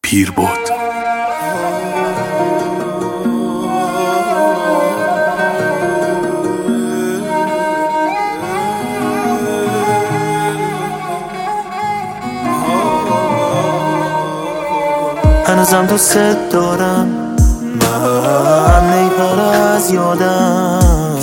پیر بود. هنوزم دوست دارم، من نیپره از یادم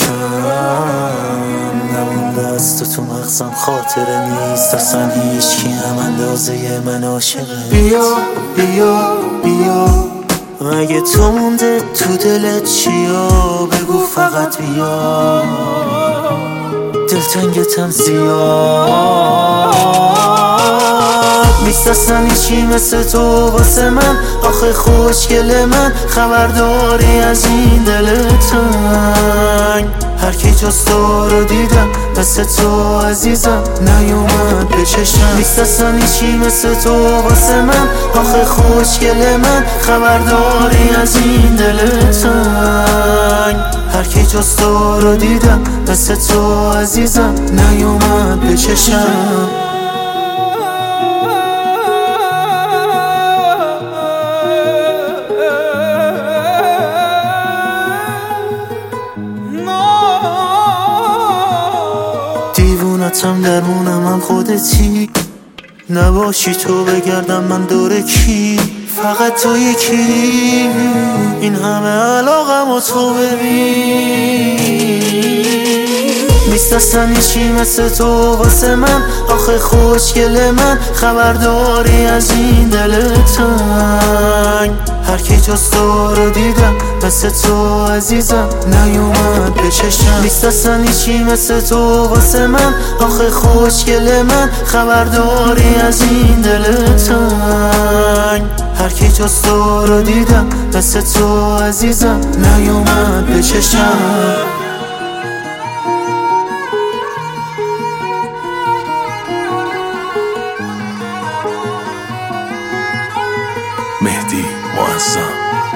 نمونده از تو مغزم، خاطره نیست اصلا هیچکی هم اندازه من عاشقه. بیا بیا بیا، اگه تو مونده تو دلت چیا بگو فقط بیا، دلتنگتم زیاد نیست اصلا هیچی مثل تو واسه من. آخه خوشگل من، خبرداری از این دل تنگ، هر کی جز تو رو دیدم مثل تو عزیزم نیومد به چشم. نیست اصلا هیچی مثل تو واسه من. آخه خوشگل من، خبرداری از این دل تنگ، هر کی جز تو رو دیدم مثل تو عزیزم نیومد به چشم. دیوونتم درمونم هم خودتی، نباشی تو بگردم من دور کی، فقط تو یکی. این همه علاقم و تو ببین، نیست اصلا هیچی مثل تو واسه من. آخه خوشگل من، خبرداری از این دل تنگ، هر کی جز تو رو دیدم مثل تو عزیزم نیومد به چشم. نیست اصلا هیچی مثل تو واسه من. آخه خوشگل من، خبرداری از این دل تنگ، هر کی جز تو رو دیدم مثل تو عزیزم نیومد به چشم. مهدی معظم.